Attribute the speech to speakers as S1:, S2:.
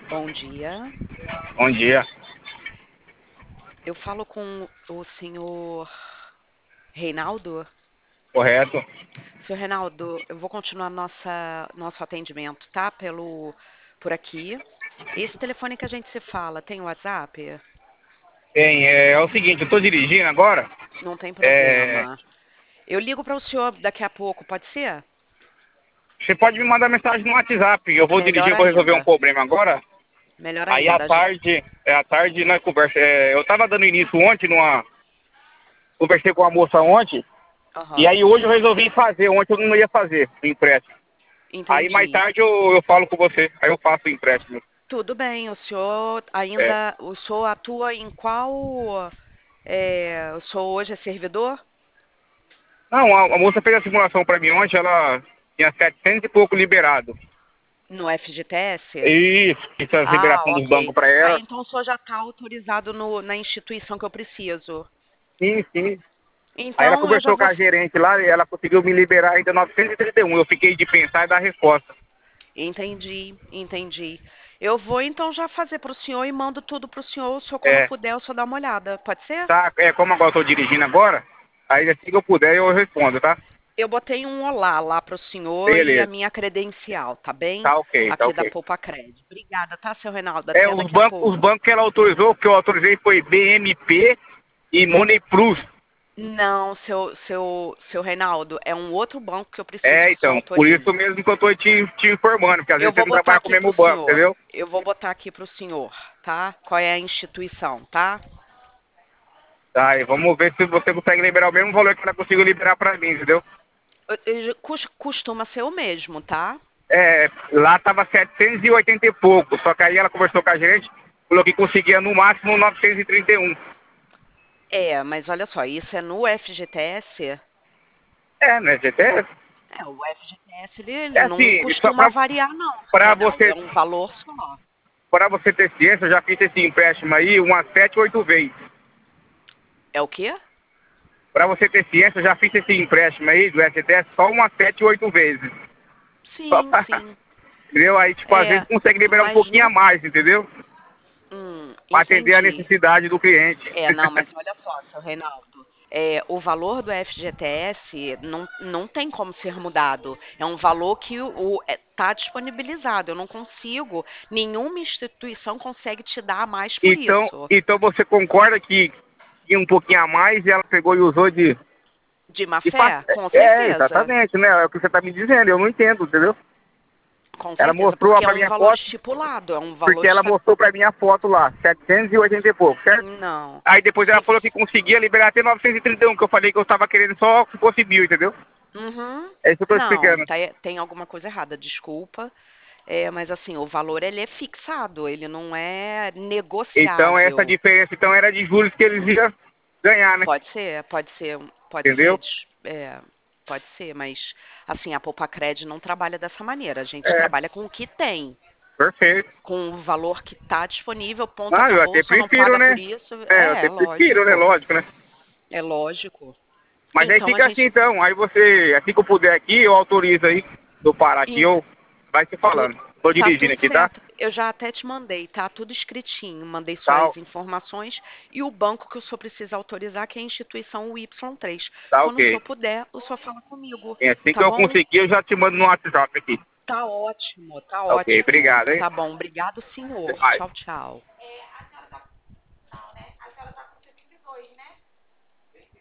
S1: Bom dia.
S2: Bom dia.
S1: Eu falo com o senhor Reinaldo.
S2: Correto?
S1: Senhor Reinaldo, eu vou continuar nosso atendimento, tá? Por aqui. Esse telefone que a gente se fala, tem WhatsApp?
S2: Tem, é o seguinte, eu tô dirigindo agora.
S1: Não tem
S2: É,
S1: problema. Eu ligo para o senhor daqui a pouco, pode ser?
S2: você pode me mandar mensagem no WhatsApp. Eu vou
S1: Melhor
S2: dirigir, vou resolver um
S1: ainda.
S2: problema agora.
S1: Melhor
S2: Aí à
S1: ainda.
S2: tarde, à tarde nós conversa. Eu tava dando início ontem conversei com a moça ontem. E
S1: Aham,
S2: aí hoje eu resolvi fazer. Ontem eu não ia fazer o empréstimo. Aí mais
S1: entendi.
S2: tarde eu falo com você. Aí eu faço o empréstimo.
S1: Tudo bem,
S2: É.
S1: o senhor atua em qual, o senhor hoje é servidor?
S2: Não, a moça fez a simulação pra mim ontem. Ela tinha 700 e pouco liberado.
S1: No FGTS?
S2: Isso, fiz a
S1: Ah,
S2: liberação dos
S1: ok.
S2: bancos pra
S1: Ah,
S2: ela.
S1: então o senhor já está autorizado na instituição que eu preciso.
S2: Sim, sim. Aí ela
S1: Então eu já
S2: conversou com
S1: vou.
S2: a gerente lá e ela conseguiu me liberar ainda 931. Eu fiquei de pensar e dar resposta.
S1: Entendi, entendi. Eu vou então já fazer para o senhor e mando tudo para o senhor. O senhor, quando
S2: É,
S1: puder, o senhor dá uma olhada. Pode ser?
S2: tá, como agora eu tô dirigindo agora, aí assim que eu puder eu respondo, tá?
S1: Eu botei um olá lá para o senhor e a
S2: Beleza.
S1: minha credencial, tá bem?
S2: Tá ok, tá
S1: Aqui da
S2: ok.
S1: Poupa Cred. Obrigada, tá, seu Reinaldo?
S2: É,
S1: Até daqui a
S2: os
S1: pouco.
S2: bancos que ela autorizou, que eu autorizei foi BMP e Money Plus.
S1: Não, seu Reinaldo, é um outro banco que eu preciso
S2: É,
S1: que o senhor
S2: então, por isso
S1: autorize.
S2: mesmo que eu tô te informando, porque às
S1: Eu
S2: vezes você
S1: vou
S2: não
S1: botar
S2: trabalha com o
S1: aqui para
S2: mesmo
S1: o
S2: banco,
S1: senhor.
S2: entendeu?
S1: Eu vou botar aqui para o senhor, tá? Qual é a instituição, tá?
S2: Tá, e vamos ver se você consegue liberar o mesmo valor que ela conseguiu liberar pra mim, entendeu?
S1: Costuma ser o mesmo, tá?
S2: É, lá tava 780 e pouco, só que aí ela conversou com a gente, falou que conseguia no máximo 931.
S1: É, mas olha só, isso é no FGTS.
S2: É, né, GTS?
S1: É, o FGTS ele
S2: É
S1: não
S2: assim, só
S1: costuma variar, não, seu
S2: pra
S1: Reinaldo. É
S2: você,
S1: um valor só.
S2: pra você ter ciência, eu já fiz esse empréstimo aí umas 7, 8 vezes.
S1: É o quê?
S2: Pra você ter ciência, eu já fiz esse empréstimo aí do STS só umas 7, 8 vezes. Só
S1: Sim,
S2: pra,
S1: sim.
S2: entendeu? Aí, tipo, às vezes
S1: É,
S2: consegue liberar um
S1: mas
S2: pouquinho a
S1: no.
S2: mais, entendeu? Pra atender a
S1: Entendi.
S2: necessidade do cliente.
S1: É, não, mas olha só, seu Reinaldo. O valor do FGTS não tem como ser mudado. É um valor que está disponibilizado. Eu não consigo, nenhuma instituição consegue te dar mais por isso.
S2: Então você concorda que tinha um pouquinho a mais e ela pegou e usou
S1: De má
S2: de
S1: fé? Com certeza.
S2: exatamente, né? É o que você tá me dizendo, eu não entendo, entendeu?
S1: Com
S2: Ela
S1: certeza,
S2: mostrou
S1: porque é
S2: pra
S1: um
S2: minha
S1: valor
S2: foto,
S1: estipulado, é um valor
S2: porque ela
S1: esta...
S2: mostrou pra minha foto lá, 780 e pouco, certo?
S1: Não.
S2: Aí depois ela
S1: Sim.
S2: falou que conseguia liberar até 931, que eu falei que eu tava querendo só que fosse 1000, entendeu?
S1: Uhum.
S2: É isso que eu tô
S1: Não,
S2: explicando.
S1: tem alguma coisa errada, desculpa. Mas assim, o valor ele é fixado, ele não é
S2: Então essa
S1: negociável.
S2: diferença então era de juros que eles iam ganhar, né?
S1: Pode ser, pode ser, pode ser,
S2: Entendeu?
S1: pode ser, mas assim, a Poupacred não trabalha dessa maneira. A gente
S2: É,
S1: trabalha com o que tem,
S2: perfeito.
S1: com o valor que está disponível, ponto,
S2: Ah, eu
S1: acabou. O
S2: até
S1: senhor não
S2: prefiro,
S1: paga por
S2: né?
S1: isso?
S2: É, eu
S1: É,
S2: até prefiro, né?
S1: lógico,
S2: Lógico, né?
S1: é lógico.
S2: Mas aí
S1: Então a
S2: fica assim
S1: gente,
S2: então, aí você, assim que eu puder aqui, eu autorizo aí, do parar aqui,
S1: em-
S2: eu vai se
S1: tu-
S2: falando. Tô
S1: tá
S2: dirigindo
S1: tudo
S2: aqui, tá?
S1: certo. Eu já até te mandei, tá tudo escritinho. Mandei
S2: Tá,
S1: suas informações e o banco que o senhor precisa autorizar, que é a instituição Y3.
S2: tá
S1: Quando o senhor
S2: ok.
S1: puder, o senhor fala comigo,
S2: E assim que
S1: tá
S2: eu
S1: bom?
S2: conseguir, eu já te mando no WhatsApp aqui.
S1: Tá ótimo, tá
S2: Ok,
S1: ótimo.
S2: obrigado, hein?
S1: Tá bom, obrigado,
S2: Até
S1: senhor.
S2: mais.
S1: Tchau, tchau.